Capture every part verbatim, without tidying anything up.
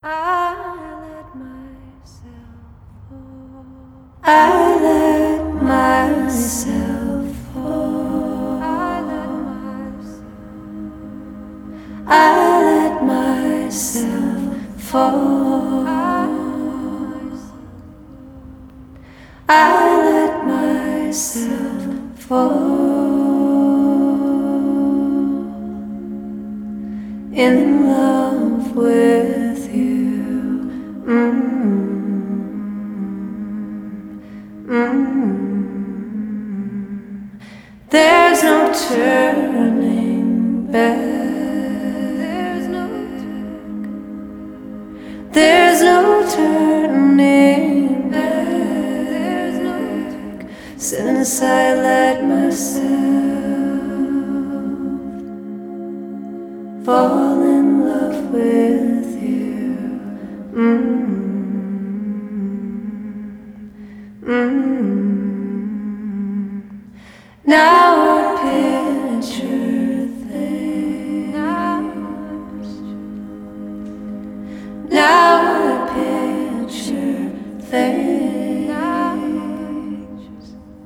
I let myself fall. I let myself fall. I let myself. I let myself fall. I let myself fall in love with you. Mm-hmm. Mm-hmm. There's no turning back. There's no turning. There's no turning back. There's no turning. Since I let myself fall in love with you. Mm-hmm. Mm-hmm. Now I picture things. Now I picture things.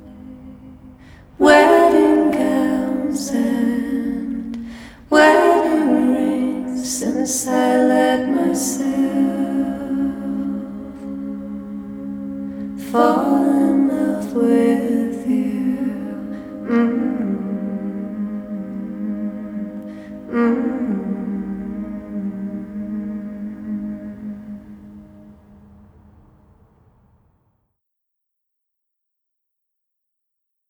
Wedding gowns and wedding rings. Since I let myself fall in love with